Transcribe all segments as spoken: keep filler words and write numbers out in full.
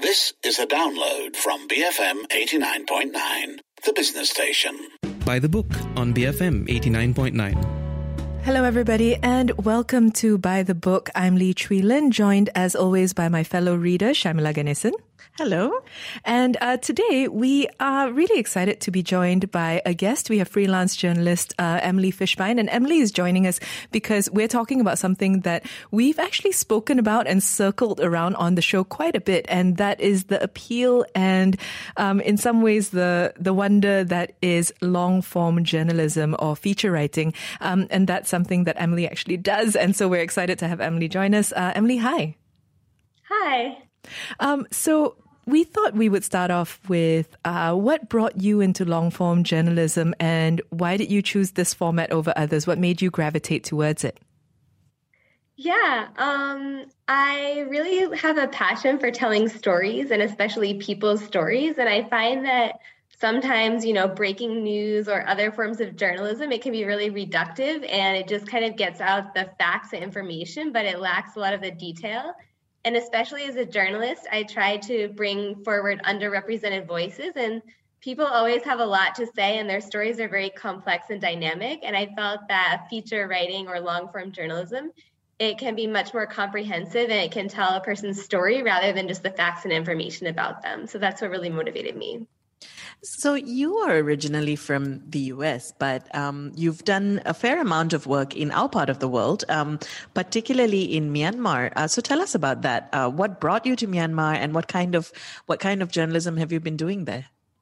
This is a download from B F M eighty-nine point nine, the business station. By the Book on B F M eighty-nine point nine. Hello, everybody, and welcome to By the Book. I'm Lee Chui Lin, joined as always by my fellow reader, Shamila Ganesan. Hello. And uh, today we are really excited to be joined by a guest. We have freelance journalist uh, Emily Fishbein. And Emily is joining us because we're talking about something that we've actually spoken about and circled around on the show quite a bit. And that is the appeal and um, in some ways the, the wonder that is long-form journalism or feature writing. Um, and that's something that Emily actually does. And so we're excited to have Emily join us. Uh, Emily, hi. Hi. Um, so we thought we would start off with uh, what brought you into long-form journalism and why did you choose this format over others? What made you gravitate towards it? Yeah, um, I really have a passion for telling stories and especially people's stories. And I find that sometimes, you know, breaking news or other forms of journalism, it can be really reductive and it just kind of gets out the facts and information, but it lacks a lot of the detail. And especially as a journalist, I try to bring forward underrepresented voices, and people always have a lot to say and their stories are very complex and dynamic. And I felt that feature writing or long form journalism, it can be much more comprehensive and it can tell a person's story rather than just the facts and information about them. So that's what really motivated me. So you are originally from the U S, but um, you've done a fair amount of work in our part of the world, um, particularly in Myanmar. Uh, so tell us about that. Uh, what brought you to Myanmar, and what kind of what kind of journalism have you been doing there?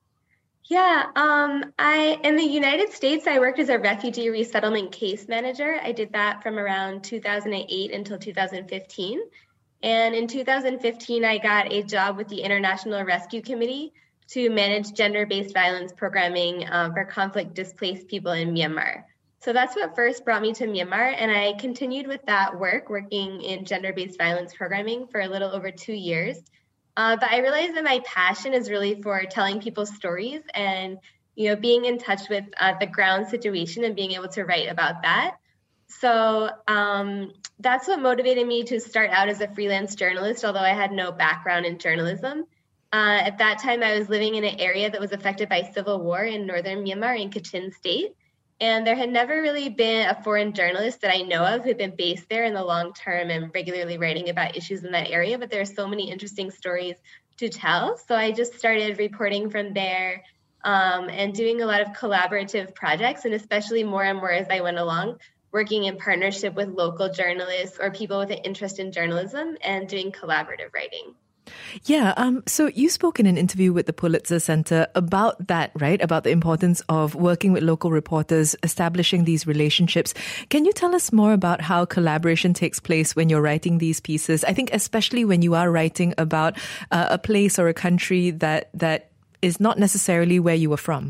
Yeah, um, I in the United States, I worked as a refugee resettlement case manager. I did that from around two thousand eight until two thousand fifteen. And in two thousand fifteen, I got a job with the International Rescue Committee to manage gender-based violence programming um, for conflict-displaced people in Myanmar. So that's what first brought me to Myanmar, and I continued with that work, working in gender-based violence programming for a little over two years. Uh, but I realized that my passion is really for telling people's stories and, you know, being in touch with uh, the ground situation and being able to write about that. So um, that's what motivated me to start out as a freelance journalist, although I had no background in journalism. Uh, at that time, I was living in an area that was affected by civil war in northern Myanmar in Kachin State. And there had never really been a foreign journalist that I know of who had been based there in the long term and regularly writing about issues in that area. But there are so many interesting stories to tell. So I just started reporting from there um, and doing a lot of collaborative projects, and especially more and more as I went along, working in partnership with local journalists or people with an interest in journalism and doing collaborative writing. Yeah, um, so you spoke in an interview with the Pulitzer Center about that, right? About the importance of working with local reporters, establishing these relationships. Can you tell us more about how collaboration takes place when you're writing these pieces? I think especially when you are writing about uh, a place or a country that that is not necessarily where you were from.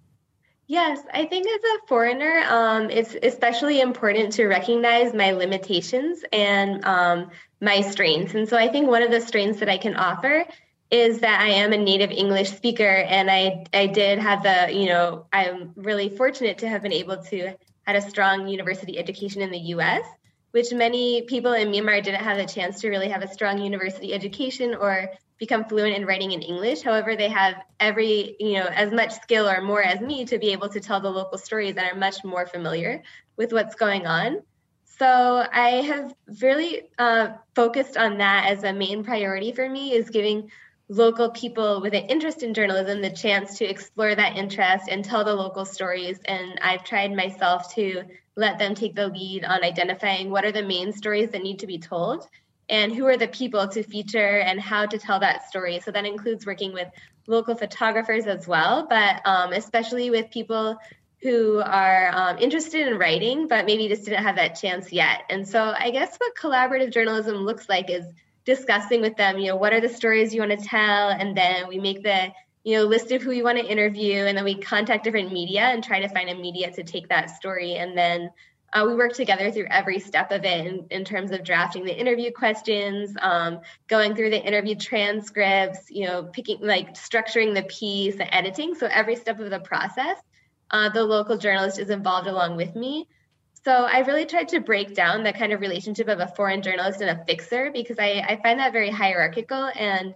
Yes, I think as a foreigner, um, it's especially important to recognize my limitations and um, my strengths. And so I think one of the strengths that I can offer is that I am a native English speaker. And I, I did have the, you know, I'm really fortunate to have been able to had a strong university education in the U S, which many people in Myanmar didn't have the chance to really have a strong university education or become fluent in writing in English. However, they have every, you know, as much skill or more as me to be able to tell the local stories that are much more familiar with what's going on. So I have really uh, focused on that as a main priority for me, is giving local people with an interest in journalism the chance to explore that interest and tell the local stories. And I've tried myself to let them take the lead on identifying what are the main stories that need to be told and who are the people to feature and how to tell that story. So that includes working with local photographers as well, but um, especially with people who are um, interested in writing, but maybe just didn't have that chance yet. And so I guess what collaborative journalism looks like is discussing with them, you know, what are the stories you want to tell? And then we make the, you know, list of who we want to interview, and then we contact different media and try to find a media to take that story. And then Uh, we work together through every step of it in, in terms of drafting the interview questions, um, going through the interview transcripts, you know, picking, like structuring the piece, the editing. So every step of the process, uh, the local journalist is involved along with me. So I really tried to break down that kind of relationship of a foreign journalist and a fixer, because I, I find that very hierarchical. And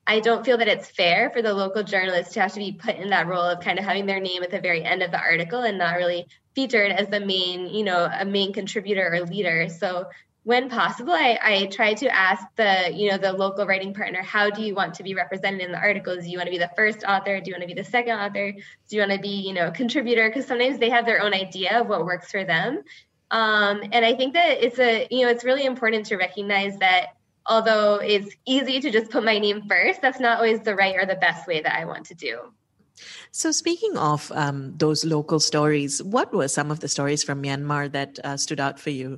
I don't feel that it's fair for the local journalists to have to be put in that role of kind of having their name at the very end of the article and not really featured as the main, you know, a main contributor or leader. So when possible, I, I try to ask the, you know, the local writing partner, how do you want to be represented in the articles? Do you want to be the first author? Do you want to be the second author? Do you want to be, you know, a contributor? Because sometimes they have their own idea of what works for them. Um, and I think that it's a, you know, it's really important to recognize that although it's easy to just put my name first, that's not always the right or the best way that I want to do. So speaking of um, those local stories, what were some of the stories from Myanmar that uh, stood out for you?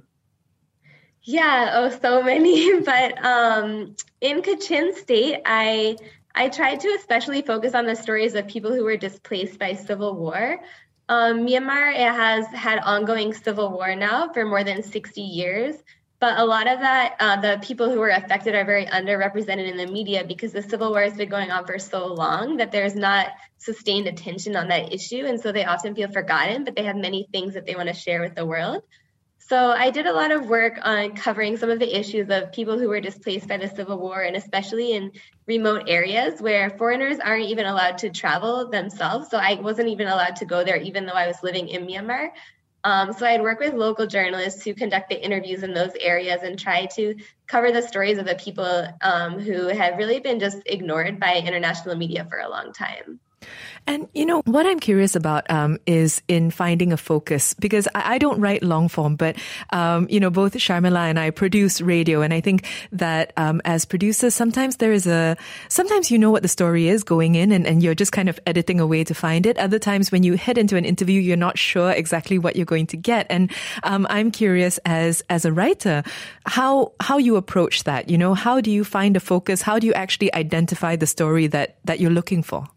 Yeah, oh, so many. But um, in Kachin State, I I tried to especially focus on the stories of people who were displaced by civil war. Um, Myanmar, it has had ongoing civil war now for more than sixty years. But a lot of that, uh, the people who were affected are very underrepresented in the media because the civil war has been going on for so long that there's not sustained attention on that issue. And so they often feel forgotten, but they have many things that they want to share with the world. So I did a lot of work on covering some of the issues of people who were displaced by the Civil War, and especially in remote areas where foreigners aren't even allowed to travel themselves. So I wasn't even allowed to go there, even though I was living in Myanmar. Um, so I'd work with local journalists who conduct the interviews in those areas and try to cover the stories of the people um, who have really been just ignored by international media for a long time. And, you know, what I'm curious about um, is in finding a focus, because I, I don't write long form, but, um, you know, both Sharmila and I produce radio. And I think that um, as producers, sometimes there is a, sometimes you know what the story is going in and, and you're just kind of editing away to find it. Other times when you head into an interview, you're not sure exactly what you're going to get. And um, I'm curious as, as a writer, how, how you approach that. You know, how do you find a focus? How do you actually identify the story that, that you're looking for?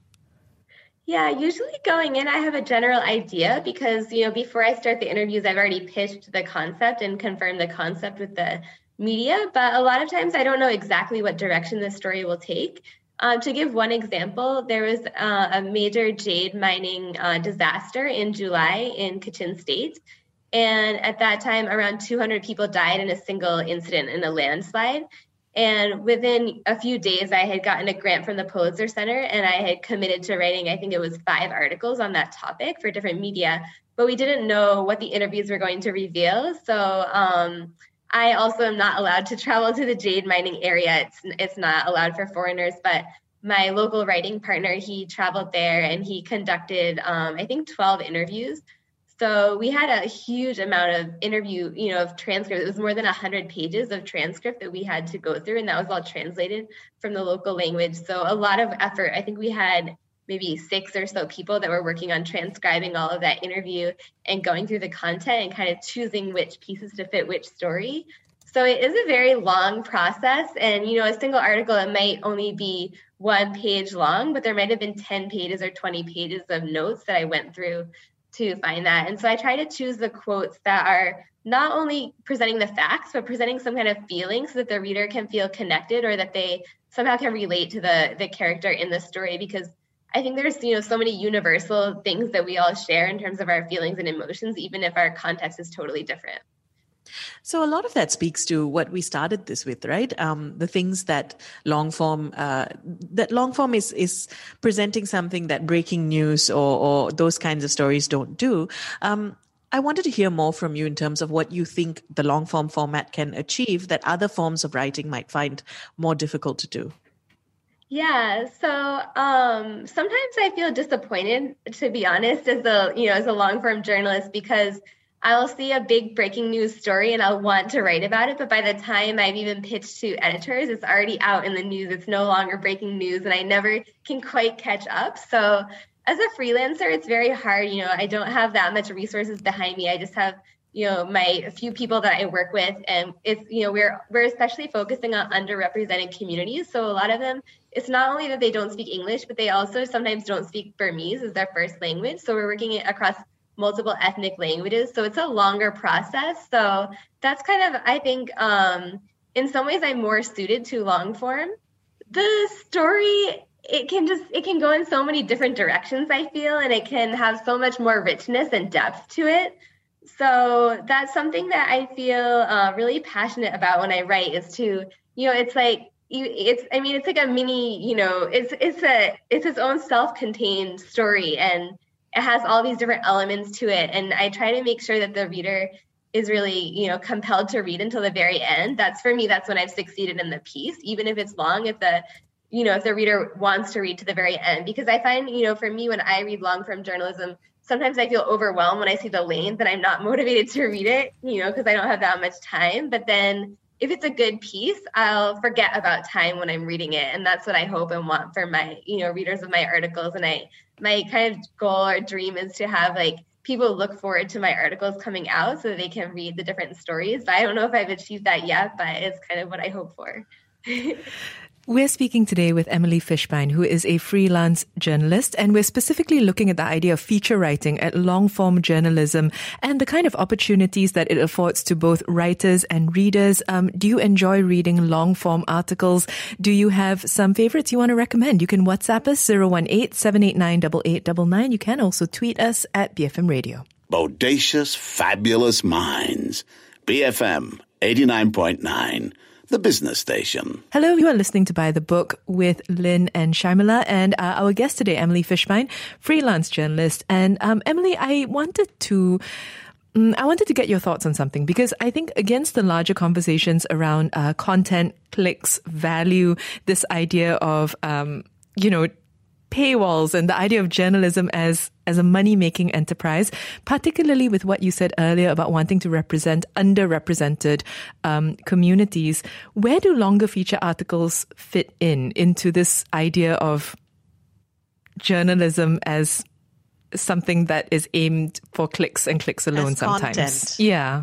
Yeah, usually going in, I have a general idea because, you know, before I start the interviews, I've already pitched the concept and confirmed the concept with the media. But a lot of times I don't know exactly what direction the story will take. Um, to give one example, there was uh, a major jade mining uh, disaster in July in Kachin State. And at that time, around two hundred people died in a single incident in a landslide. And within a few days, I had gotten a grant from the Pulitzer Center and I had committed to writing, I think it was five articles on that topic for different media, but we didn't know what the interviews were going to reveal. So um, I also am not allowed to travel to the jade mining area. It's, it's not allowed for foreigners, but my local writing partner, he traveled there and he conducted, um, I think, twelve interviews. So we had a huge amount of interview, you know, of transcript. It was more than one hundred pages of transcript that we had to go through, and that was all translated from the local language. So a lot of effort. I think we had maybe six or so people that were working on transcribing all of that interview and going through the content and kind of choosing which pieces to fit which story. So it is a very long process. And, you know, a single article, it might only be one page long, but there might have been ten pages or twenty pages of notes that I went through to find that. And so I try to choose the quotes that are not only presenting the facts, but presenting some kind of feeling so that the reader can feel connected or that they somehow can relate to the, the character in the story. Because I think there's, you know, so many universal things that we all share in terms of our feelings and emotions, even if our context is totally different. So a lot of that speaks to what we started this with, right? Um, the things that long form, uh, that long form is is presenting something that breaking news or, or those kinds of stories don't do. Um, I wanted to hear more from you in terms of what you think the long form format can achieve that other forms of writing might find more difficult to do. Yeah, so um, sometimes I feel disappointed, to be honest, as a you know as a long form journalist, because I'll see a big breaking news story and I'll want to write about it. But by the time I've even pitched to editors, it's already out in the news. It's no longer breaking news and I never can quite catch up. So as a freelancer, it's very hard. You know, I don't have that much resources behind me. I just have, you know, my a few people that I work with. And it's, you know, we're we're especially focusing on underrepresented communities. So a lot of them, it's not only that they don't speak English, but they also sometimes don't speak Burmese as their first language. So we're working across multiple ethnic languages. So it's a longer process. So that's kind of, I think, um, in some ways I'm more suited to long form. The story, it can just, it can go in so many different directions, I feel, and it can have so much more richness and depth to it. So that's something that I feel uh, really passionate about when I write is to, you know, it's like it's, I mean, it's like a mini, you know, it's, it's a, it's its own self-contained story, and it has all these different elements to it. And I try to make sure that the reader is really, you know, compelled to read until the very end. That's, for me, that's when I've succeeded in the piece, even if it's long, if the, you know, if the reader wants to read to the very end. Because I find, you know, for me, when I read long form journalism, sometimes I feel overwhelmed when I see the length and I'm not motivated to read it, you know, because I don't have that much time. But then if it's a good piece, I'll forget about time when I'm reading it. And that's what I hope and want for my, you know, readers of my articles. And I, my kind of goal or dream is to have like people look forward to my articles coming out so that they can read the different stories. But I don't know if I've achieved that yet, but it's kind of what I hope for. We're speaking today with Emily Fishbein, who is a freelance journalist, and we're specifically looking at the idea of feature writing at long-form journalism and the kind of opportunities that it affords to both writers and readers. Um, do you enjoy reading long-form articles? Do you have some favorites you want to recommend? You can WhatsApp us zero one eight, seven eight nine, eight eight nine nine. You can also tweet us at B F M Radio. Bodacious, fabulous minds. B F M eighty-nine point nine. The business station. Hello, you are listening to By the Book with Lynn and Sharmila, and uh, our guest today, Emily Fishbein, freelance journalist. And um, Emily, I wanted to um, I wanted to get your thoughts on something, because I think against the larger conversations around uh, content, clicks, value, this idea of um, you know paywalls and the idea of journalism as as a money-making enterprise, particularly with what you said earlier about wanting to represent underrepresented um, communities. Where do longer feature articles fit in into this idea of journalism as something that is aimed for clicks and clicks alone as sometimes? Content. Yeah.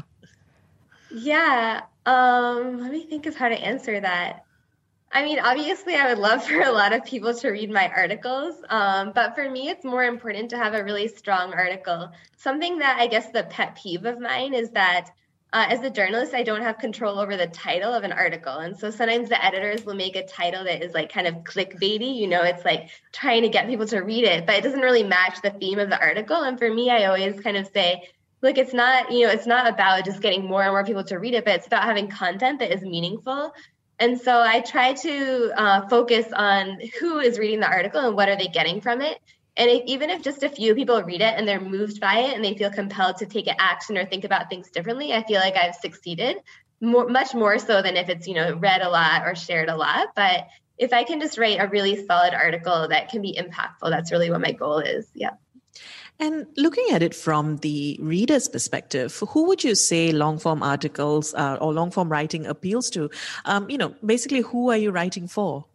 Yeah. Um, let me think of how to answer that. I mean, obviously, I would love for a lot of people to read my articles, um, but for me, it's more important to have a really strong article. Something that I guess the pet peeve of mine is that uh, as a journalist, I don't have control over the title of an article. And so sometimes the editors will make a title that is like kind of clickbaity, you know, it's like trying to get people to read it, but it doesn't really match the theme of the article. And for me, I always kind of say, look, it's not, you know, it's not about just getting more and more people to read it, but it's about having content that is meaningful. And so I try to uh, focus on who is reading the article and what are they getting from it. And if, even if just a few people read it and they're moved by it and they feel compelled to take action or think about things differently, I feel like I've succeeded more, much more so than if it's, you know, read a lot or shared a lot. But if I can just write a really solid article that can be impactful, that's really what my goal is. Yeah. And looking at it from the reader's perspective, who would you say long-form articles uh, or long-form writing appeals to? Um, you know, basically, who are you writing for?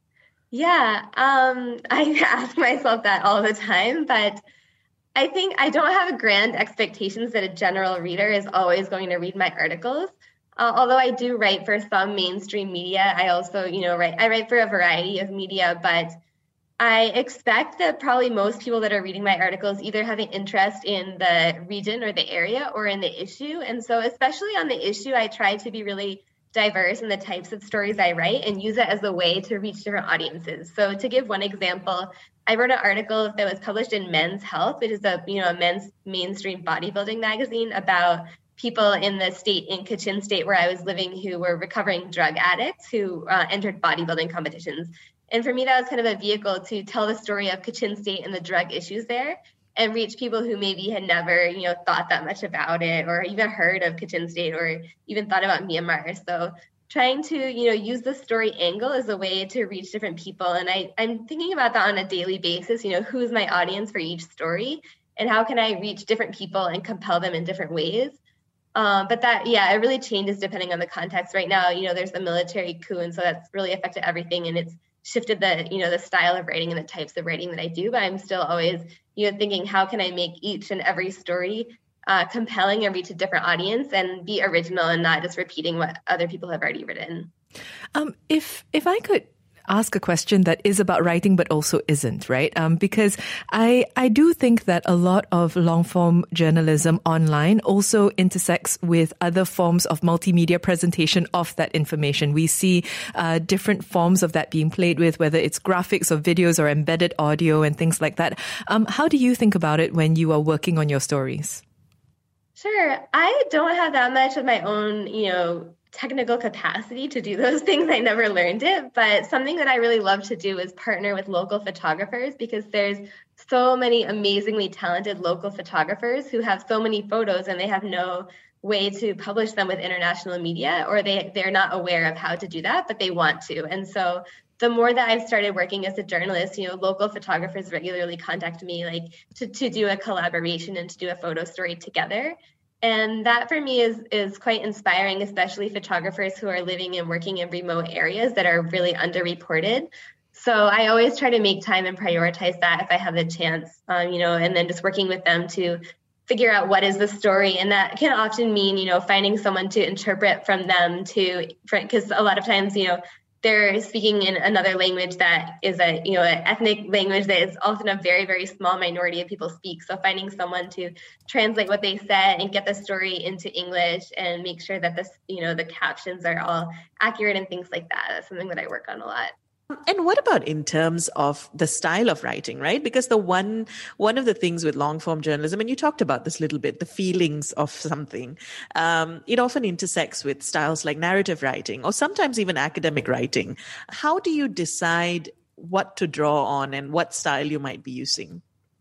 Yeah, um, I ask myself that all the time, but I think I don't have grand expectations that a general reader is always going to read my articles. Uh, although I do write for some mainstream media, I also, you know, write, I write for a variety of media, but I expect that probably most people that are reading my articles either have an interest in the region or the area or in the issue. And so especially on the issue, I try to be really diverse in the types of stories I write and use it as a way to reach different audiences. So to give one example, I wrote an article that was published in Men's Health, which is a, you know, a men's mainstream bodybuilding magazine, about people in the state, in Kachin State where I was living, who were recovering drug addicts who uh, entered bodybuilding competitions. And for me, that was kind of a vehicle to tell the story of Kachin State and the drug issues there and reach people who maybe had never, you know, thought that much about it or even heard of Kachin State or even thought about Myanmar. So trying to, you know, use the story angle as a way to reach different people. And I, I'm thinking about that on a daily basis, you know, who's my audience for each story and how can I reach different people and compel them in different ways. Um, but that, yeah, it really changes depending on the context. Right now, you know, there's a military coup, and so that's really affected everything. And it's shifted the, you know, the style of writing and the types of writing that I do, but I'm still always, you know, thinking how can I make each and every story uh, compelling and reach a different audience and be original and not just repeating what other people have already written. Um, if if I could ask a question that is about writing but also isn't, right? Um, because I I do think that a lot of long-form journalism online also intersects with other forms of multimedia presentation of that information. We see uh, different forms of that being played with, whether it's graphics or videos or embedded audio and things like that. Um, how do you think about it when you are working on your stories? Sure. I don't have that much of my own, you know, technical capacity to do those things. I never learned it, but something that I really love to do is partner with local photographers, because there's so many amazingly talented local photographers who have so many photos and they have no way to publish them with international media, or they, they're not aware of how to do that, but they want to. And so the more that I've started working as a journalist, you know, local photographers regularly contact me like to, to do a collaboration and to do a photo story together. And that for me is is quite inspiring, especially photographers who are living and working in remote areas that are really underreported. So I always try to make time and prioritize that if I have the chance, um, you know, and then just working with them to figure out what is the story. And that can often mean, you know, finding someone to interpret from them to, because a lot of times, you know, they're speaking in another language that is a, you know, an ethnic language that is often a very, very small minority of people speak. So finding someone to translate what they said and get the story into English and make sure that this, you know, the captions are all accurate and things like that. That's something that I work on a lot. And what about in terms of the style of writing, right? Because the one one of the things with long form journalism, and you talked about this a little bit, the feelings of something, um, it often intersects with styles like narrative writing or sometimes even academic writing. How do you decide what to draw on and what style you might be using?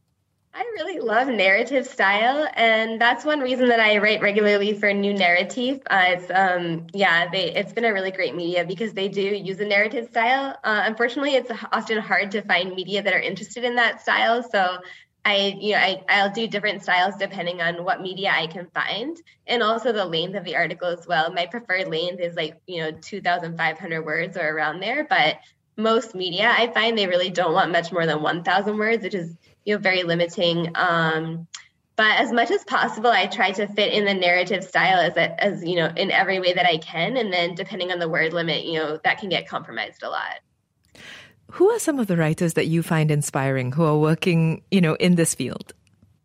I really love narrative style, and that's one reason that I write regularly for New Narrative. Uh, it's um, yeah, they, it's been a really great media because they do use a narrative style. Uh, unfortunately, it's often hard to find media that are interested in that style. So I, you know, I, I'll do different styles depending on what media I can find, and also the length of the article as well. My preferred length is like, you know, two thousand five hundred words or around there, but most media, I find they really don't want much more than one thousand words, which is, you know, very limiting. Um, but as much as possible, I try to fit in the narrative style as, a, as, you know, in every way that I can. And then depending on the word limit, you know, that can get compromised a lot. Who are some of the writers that you find inspiring who are working, you know, in this field?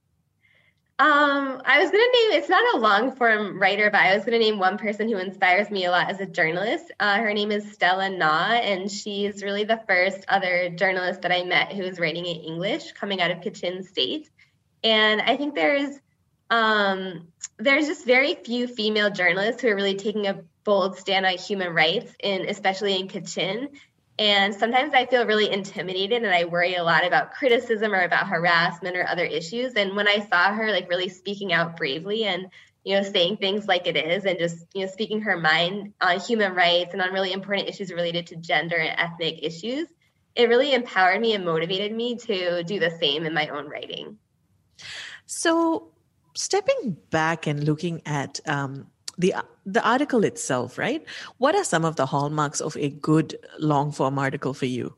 Um, I was going to name, it's not a long form writer, but I was going to name one person who inspires me a lot as a journalist. Uh, her name is Stella Na, and she's really the first other journalist that I met who was writing in English coming out of Kachin State. And I think there's, um, there's just very few female journalists who are really taking a bold stand on human rights, in, especially in Kachin. And sometimes I feel really intimidated and I worry a lot about criticism or about harassment or other issues. And when I saw her like really speaking out bravely and, you know, saying things like it is and just, you know, speaking her mind on human rights and on really important issues related to gender and ethnic issues, it really empowered me and motivated me to do the same in my own writing. So stepping back and looking at um, the the article itself, right? What are some of the hallmarks of a good long form article for you?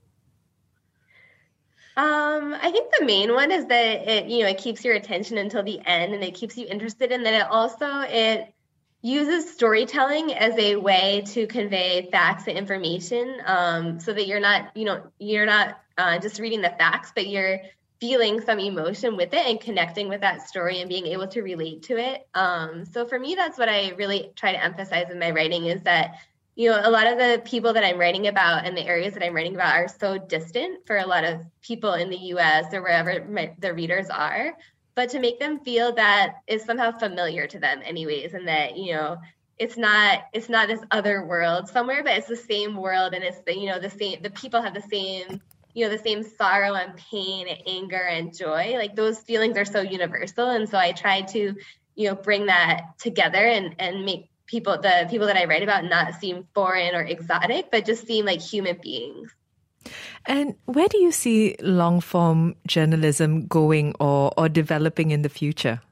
Um, I think the main one is that it, you know, it keeps your attention until the end and it keeps you interested. And then it also, it uses storytelling as a way to convey facts and information, um, so that you're not, you know, you're not uh, just reading the facts, but you're feeling some emotion with it and connecting with that story and being able to relate to it. Um, so for me, that's what I really try to emphasize in my writing is that, you know, a lot of the people that I'm writing about and the areas that I'm writing about are so distant for a lot of people in the U S or wherever my, the readers are, but to make them feel that is somehow familiar to them anyways. And that, you know, it's not, it's not this other world somewhere, but it's the same world. And it's the, you know, the same, the people have the same, you know, the same sorrow and pain and anger and joy. Like those feelings are so universal. And so I try to, you know, bring that together and, and make people, the people that I write about not seem foreign or exotic, but just seem like human beings. And where do you see long form journalism going or, or developing in the future?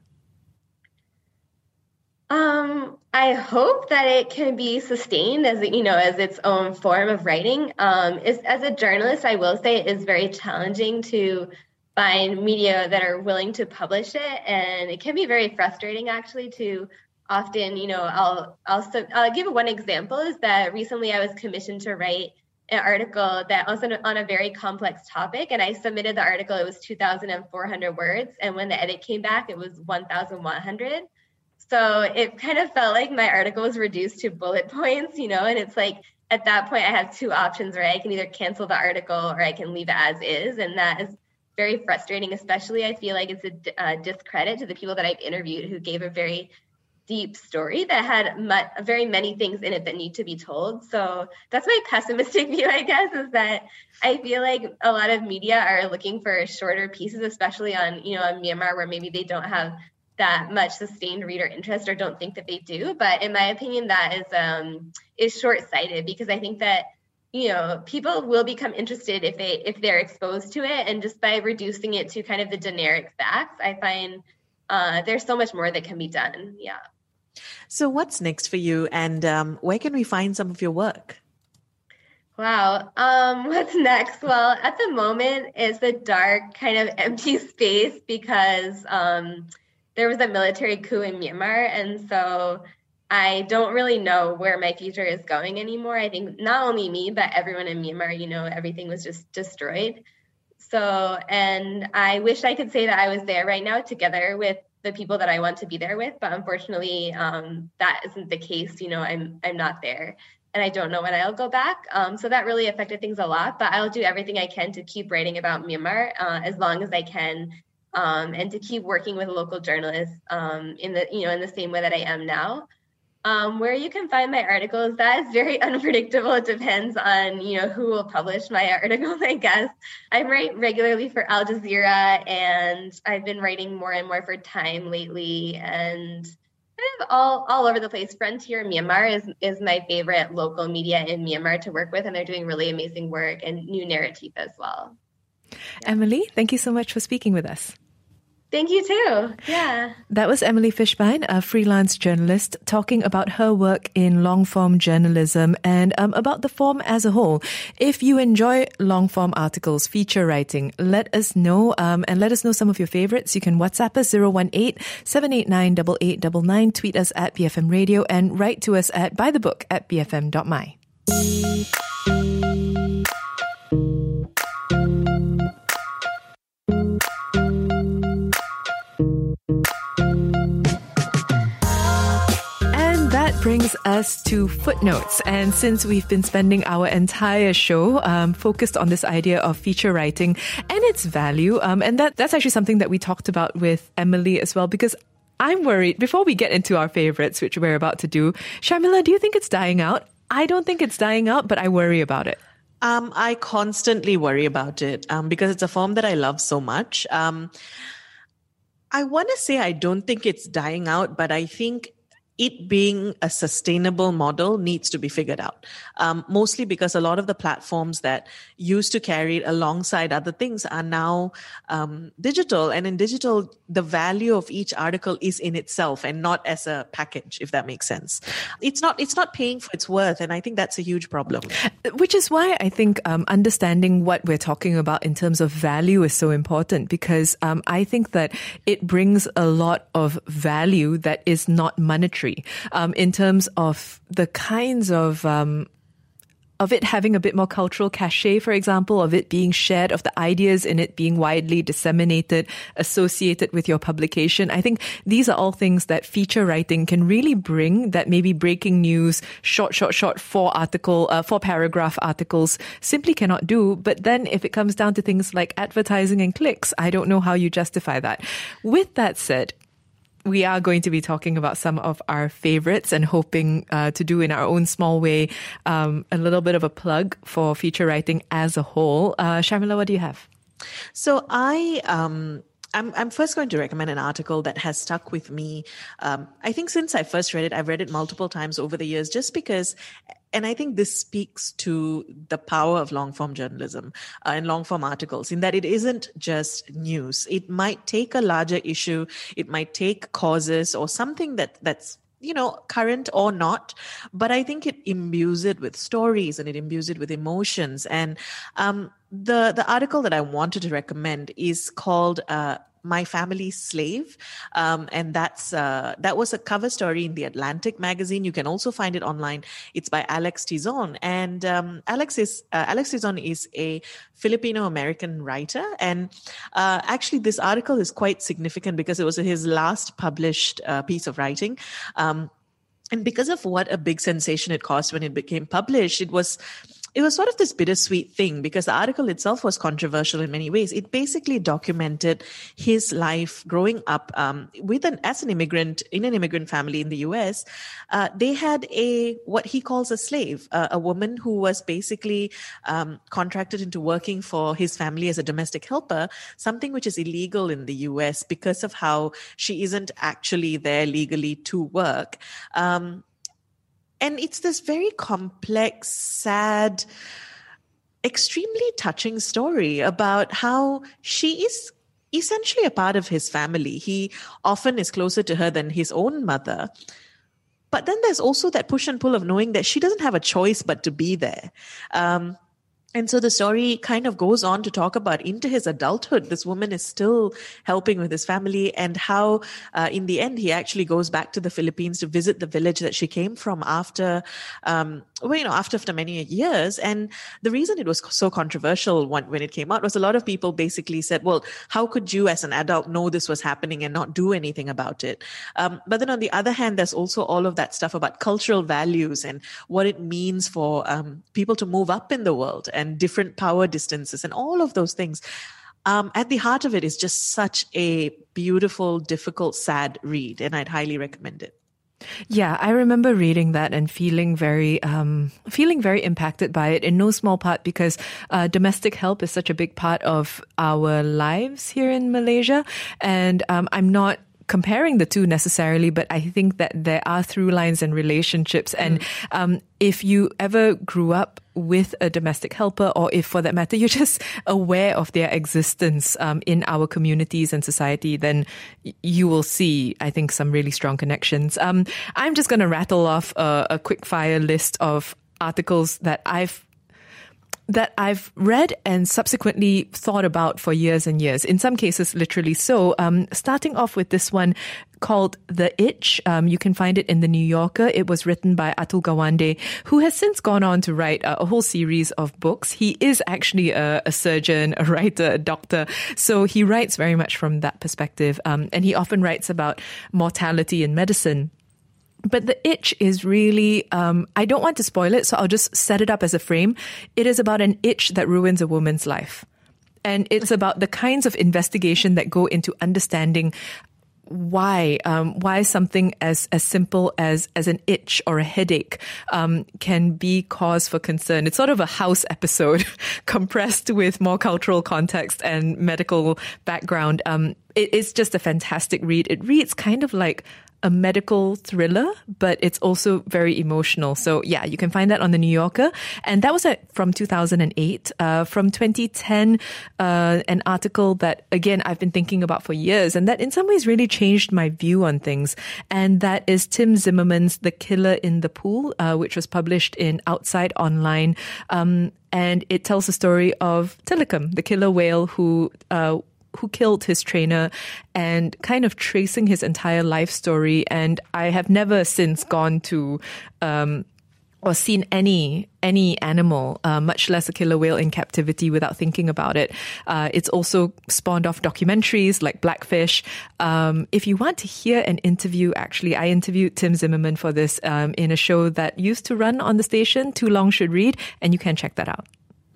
Um, I hope that it can be sustained as, you know, as its own form of writing. Um, is, as a journalist, I will say it is very challenging to find media that are willing to publish it. And it can be very frustrating actually to often, you know, I'll, I'll, I'll give one example is that recently I was commissioned to write an article that was on a very complex topic. And I submitted the article, it was two thousand four hundred words. And when the edit came back, it was one thousand one hundred. So it kind of felt like my article was reduced to bullet points, you know, and it's like, at that point, I have two options, right? I can either cancel the article or I can leave it as is. And that is very frustrating, especially I feel like it's a uh, discredit to the people that I've interviewed who gave a very deep story that had mu- very many things in it that need to be told. So that's my pessimistic view, I guess, is that I feel like a lot of media are looking for shorter pieces, especially on, you know, on Myanmar, where maybe they don't have that much sustained reader interest or don't think that they do. But in my opinion, that is um, is short-sighted, because I think that, you know, people will become interested if they if they're exposed to it. And just by reducing it to kind of the generic facts, I find uh, there's so much more that can be done. Yeah. So what's next for you, and um, where can we find some of your work? Wow. Um, what's next? Well, at the moment, it's a dark, kind of empty space, because um, there was a military coup in Myanmar. And so I don't really know where my future is going anymore. I think not only me, but everyone in Myanmar, you know, everything was just destroyed. So, and I wish I could say that I was there right now together with the people that I want to be there with, but unfortunately, um, that isn't the case. You know, I'm I'm not there, and I don't know when I'll go back. Um, so that really affected things a lot. But I'll do everything I can to keep writing about Myanmar uh, as long as I can, um, and to keep working with local journalists um, in the you know in the same way that I am now. Um, where you can find my articles, that is very unpredictable. It depends on, you know, who will publish my articles, I guess. I write regularly for Al Jazeera, and I've been writing more and more for Time lately, and kind of all, all over the place. Frontier Myanmar is, is my favorite local media in Myanmar to work with, and they're doing really amazing work and new narrative as well. Yeah. Emily, thank you so much for speaking with us. Thank you too. Yeah. That was Emily Fishbein, a freelance journalist, talking about her work in long-form journalism and um, about the form as a whole. If you enjoy long-form articles, feature writing, let us know um, and let us know some of your favorites. You can WhatsApp us zero one eight, seven eight nine, eight eight nine nine, tweet us at B F M Radio, and write to us at buythebook at b f m dot m y. Brings us to footnotes. And since we've been spending our entire show um, focused on this idea of feature writing and its value, um, and that that's actually something that we talked about with Emily as well, because I'm worried, before we get into our favorites, which we're about to do, Sharmila, do you think it's dying out? I don't think it's dying out, but I worry about it. Um, I constantly worry about it um, because it's a form that I love so much. Um, I want to say I don't think it's dying out, but I think it being a sustainable model needs to be figured out. Um, mostly because a lot of the platforms that used to carry it alongside other things are now um, digital. And in digital, the value of each article is in itself and not as a package, if that makes sense. It's not, it's not paying for its worth. And I think that's a huge problem. Which is why I think um, understanding what we're talking about in terms of value is so important, because um, I think that it brings a lot of value that is not monetary. Um, in terms of the kinds of um, of it having a bit more cultural cachet, for example, of it being shared, of the ideas in it being widely disseminated, associated with your publication. I think these are all things that feature writing can really bring, that maybe breaking news, short, short, short, four article, uh, four paragraph articles simply cannot do. But then if it comes down to things like advertising and clicks, I don't know how you justify that. With that said, we are going to be talking about some of our favorites and hoping uh, to do in our own small way um, a little bit of a plug for feature writing as a whole. Uh, Sharmila, what do you have? So I... Um I'm, I'm first going to recommend an article that has stuck with me. Um, I think since I first read it, I've read it multiple times over the years, just because, and I think this speaks to the power of long form journalism uh, and long form articles, in that it isn't just news. It might take a larger issue. It might take causes or something that that's, you know, current or not, but I think it imbues it with stories and it imbues it with emotions. And um, the the article that I wanted to recommend is called uh, "My Family's Slave," um, and that's uh, that was a cover story in the Atlantic magazine. You can also find it online. It's by Alex Tizon, and um, Alex is uh, Alex Tizon is a Filipino-American writer, and uh, actually this article is quite significant because it was his last published uh, piece of writing. Um, And because of what a big sensation it caused when it became published, it was it was sort of this bittersweet thing because the article itself was controversial in many ways. It basically documented his life growing up um, with an as an immigrant in an immigrant family in the U S. Uh, they had a what he calls a slave, uh, a woman who was basically um, contracted into working for his family as a domestic helper, something which is illegal in the U S because of how she isn't actually there legally to work. Um, And it's this very complex, sad, extremely touching story about how she is essentially a part of his family. He often is closer to her than his own mother. But then there's also that push and pull of knowing that she doesn't have a choice but to be there. Um, And so the story kind of goes on to talk about into his adulthood, this woman is still helping with his family, and how uh, in the end, he actually goes back to the Philippines to visit the village that she came from after, um, well, you know, after, after many years. And the reason it was so controversial when, when it came out was a lot of people basically said, well, how could you as an adult know this was happening and not do anything about it? Um, but then on the other hand, there's also all of that stuff about cultural values and what it means for um, people to move up in the world and different power distances and all of those things. Um, at the heart of it is just such a beautiful, difficult, sad read, and I'd highly recommend it. Yeah, I remember reading that and feeling very, um, feeling very impacted by it in no small part because uh, domestic help is such a big part of our lives here in Malaysia. And um, I'm not comparing the two necessarily, but I think that there are through lines and relationships. And um, if you ever grew up with a domestic helper, or if for that matter, you're just aware of their existence um, in our communities and society, then you will see, I think, some really strong connections. Um, I'm just going to rattle off a, a quick fire list of articles that I've that I've read and subsequently thought about for years and years, in some cases literally so. Um, starting off with this one called The Itch. Um, you can find it in The New Yorker. It was written by Atul Gawande, who has since gone on to write a, a whole series of books. He is actually a, a surgeon, a writer, a doctor. So he writes very much from that perspective. Um, and he often writes about mortality in medicine. But The Itch is really, um, I don't want to spoil it, so I'll just set it up as a frame. It is about an itch that ruins a woman's life. And it's about the kinds of investigation that go into understanding why um, why something as as simple as as an itch or a headache um, can be cause for concern. It's sort of a House episode compressed with more cultural context and medical background. Um, it, it's just a fantastic read. It reads kind of like a medical thriller, but it's also very emotional. So yeah, you can find that on The New Yorker. And that was a, from two thousand eight. Uh, from twenty ten, uh, an article that, again, I've been thinking about for years and that in some ways really changed my view on things. And that is Tim Zimmerman's The Killer in the Pool, uh, which was published in Outside Online. Um, and it tells the story of Tilikum, the killer whale who uh who killed his trainer, and kind of tracing his entire life story. And I have never since gone to um or seen any any animal, uh, much less a killer whale in captivity, without thinking about it. Uh, it's also spawned off documentaries like Blackfish. Um, if you want to hear an interview, actually, I interviewed Tim Zimmerman for this um, in a show that used to run on the station, Too Long Should Read, and you can check that out.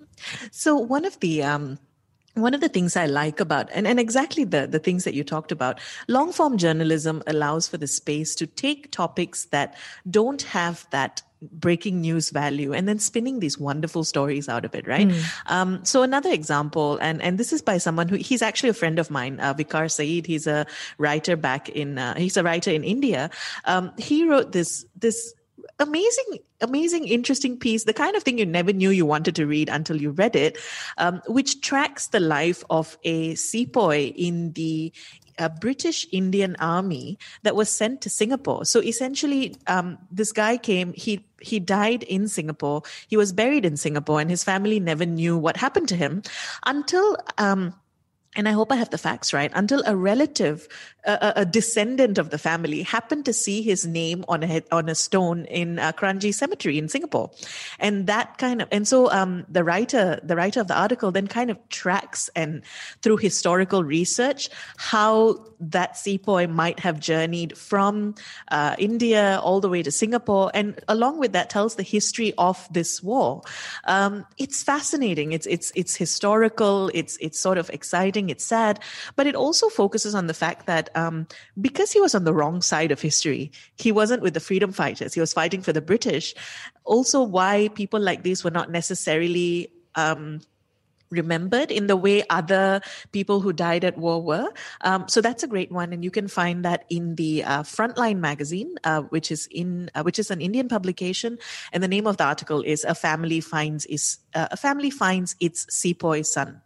So one of the um One of the things I like about, and, and exactly the, the things that you talked about, long form journalism allows for the space to take topics that don't have that breaking news value and then spinning these wonderful stories out of it, right? Mm. Um, so another example, and, and this is by someone who, he's actually a friend of mine, uh, Vikar Saeed. He's a writer back in, uh, he's a writer in India. Um, he wrote this, this, Amazing, amazing, interesting piece, the kind of thing you never knew you wanted to read until you read it, um, which tracks the life of a sepoy in the uh, British Indian Army that was sent to Singapore. So essentially, um, this guy came, he he died in Singapore, he was buried in Singapore, and his family never knew what happened to him until... Um, and I hope I have the facts right, until a relative, a, a descendant of the family, happened to see his name on a on a stone in uh, Kranji Cemetery in Singapore, and that kind of and so um, the writer the writer of the article then kind of tracks and through historical research how that sepoy might have journeyed from uh, India all the way to Singapore, and along with that tells the history of this war. Um, it's fascinating. It's it's it's historical. It's it's sort of exciting. It's sad, but it also focuses on the fact that um, because he was on the wrong side of history, he wasn't with the freedom fighters. He was fighting for the British. Also, why people like these were not necessarily um, remembered in the way other people who died at war were. Um, so that's a great one, and you can find that in the uh, Frontline magazine, uh, which is in uh, which is an Indian publication, and the name of the article is "A Family Finds Is uh, A Family Finds Its Sepoy Son."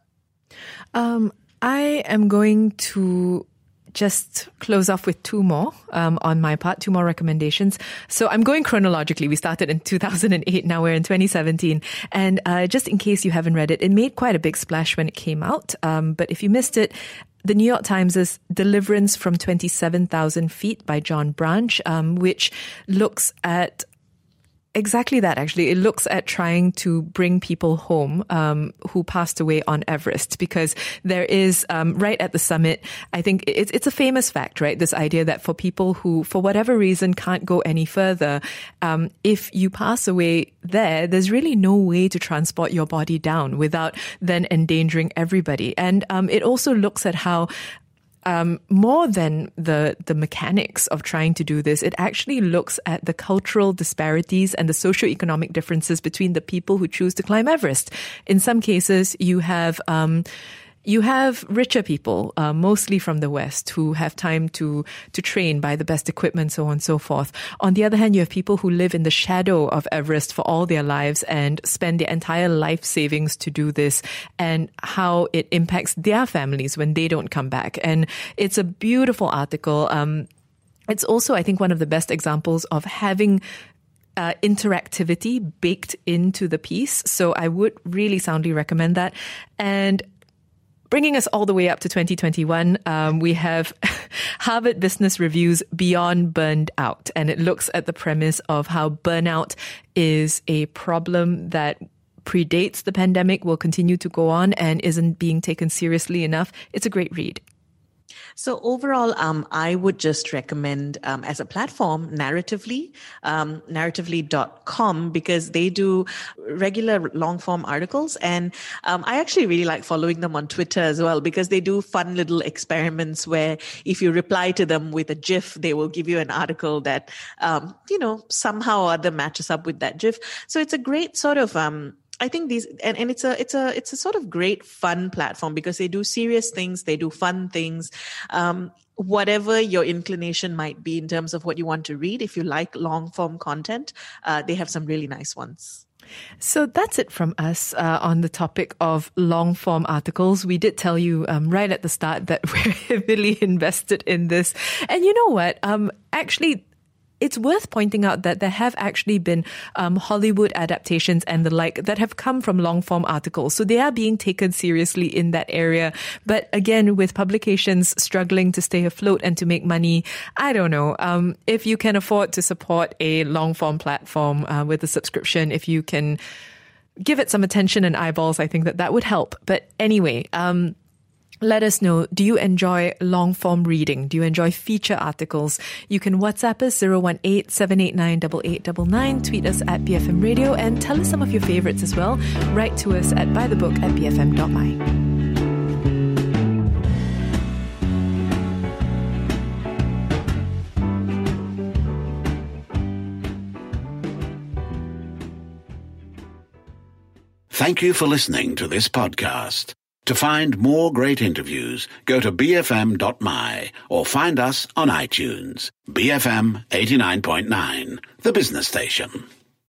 Um, I am going to just close off with two more um, on my part, two more recommendations. So I'm going chronologically. We started in two thousand eight. Now we're in twenty seventeen. And uh, just in case you haven't read it, it made quite a big splash when it came out. Um, but if you missed it, the New York Times' Deliverance from twenty-seven thousand Feet by John Branch, um, which looks at exactly that, actually. It looks at trying to bring people home um, who passed away on Everest, because there is, um, right at the summit, I think it's, it's a famous fact, right? This idea that for people who, for whatever reason, can't go any further, um, if you pass away there, there's really no way to transport your body down without then endangering everybody. And um, it also looks at how Um, more than the the mechanics of trying to do this, it actually looks at the cultural disparities and the socioeconomic differences between the people who choose to climb Everest. In some cases, you have um, you have richer people, uh, mostly from the West, who have time to to train, buy the best equipment, so on and so forth. On the other hand, you have people who live in the shadow of Everest for all their lives and spend their entire life savings to do this, and how it impacts their families when they don't come back. And it's a beautiful article. Um, it's also, I think, one of the best examples of having Uh, interactivity baked into the piece. So I would really soundly recommend that. And bringing us all the way up to twenty twenty-one, um, we have Harvard Business Review's Beyond Burned Out, and it looks at the premise of how burnout is a problem that predates the pandemic, will continue to go on, and isn't being taken seriously enough. It's a great read. So overall, um, I would just recommend um, as a platform, Narratively, um, narratively dot com, because they do regular long form articles. And um, I actually really like following them on Twitter as well, because they do fun little experiments where if you reply to them with a GIF, they will give you an article that, um, you know, somehow or other matches up with that GIF. So it's a great sort of um I think these, and, and it's a, it's a, it's a sort of great fun platform, because they do serious things, they do fun things. Um, whatever your inclination might be in terms of what you want to read, if you like long form content, uh, they have some really nice ones. So that's it from us uh, on the topic of long form articles. We did tell you um, right at the start that we're heavily invested in this. And you know what? Um, actually, it's worth pointing out that there have actually been um, Hollywood adaptations and the like that have come from long-form articles. So they are being taken seriously in that area. But again, with publications struggling to stay afloat and to make money, I don't know. Um, if you can afford to support a long-form platform uh, with a subscription, if you can give it some attention and eyeballs, I think that that would help. But anyway, um, let us know, do you enjoy long-form reading? Do you enjoy feature articles? You can WhatsApp us zero one eight, seven eight nine, eight eight nine nine, tweet us at B F M Radio, and tell us some of your favorites as well. Write to us at buythebook at b f m dot m y. Thank you for listening to this podcast. To find more great interviews, go to b f m dot m y or find us on iTunes. B F M eighty-nine point nine, the business station.